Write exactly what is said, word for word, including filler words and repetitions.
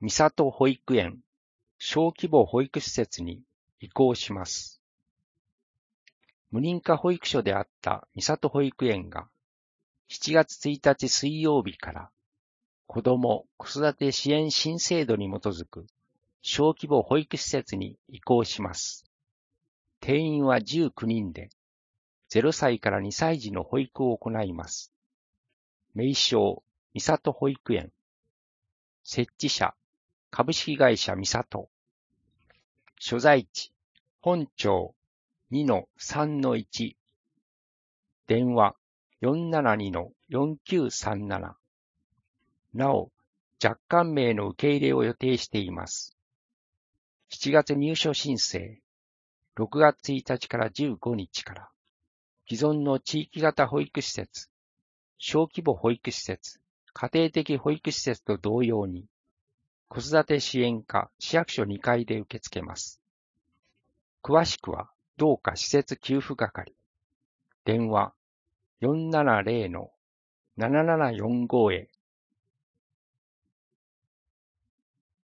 三郷保育園小規模保育施設に移行します。無認可保育所であった三郷保育園がしちがつついたち水曜日から子ども・子育て支援新制度に基づく小規模保育施設に移行します。定員はじゅうきゅうにんで、ゼロさいからにさい児の保育を行います。名称、三郷保育園。設置者、株式会社三郷。所在地、本町 にのさんのいち。電話、よんななにのよんきゅうさんなな。なお、若干名の受け入れを予定しています。しちがつ入所申請、ろくがつついたちからじゅうごにちから、既存の地域型保育施設、小規模保育施設、家庭的保育施設と同様に、子育て支援課市役所にかいで受け付けます。詳しくは、同課施設給付係、電話 よんななぜろのななななよんご へ